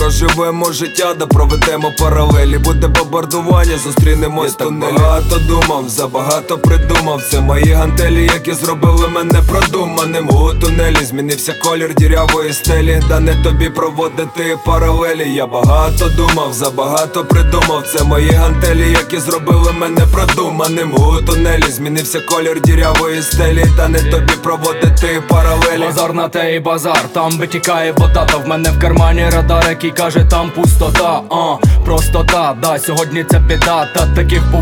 проживемо життя, да проведемо паралелі. Буде бомбардування, зустрінемось в тунелі. Багато думав, забагато придумав. Це мої гантелі, які зробили мене продуманим. У тунелі змінився колір дірявої стелі, да не тобі проводити паралелі. Я багато думав, забагато придумав. Це мої гантелі, які зробили мене продуманим. У тунелі змінився колір дірявої стелі, та не тобі проводити паралелі. Базар на те і базар, там витікає вода. Та в мене в кармані радар, який каже, там пустота. Простота, да, сьогодні це біда. Та таких буває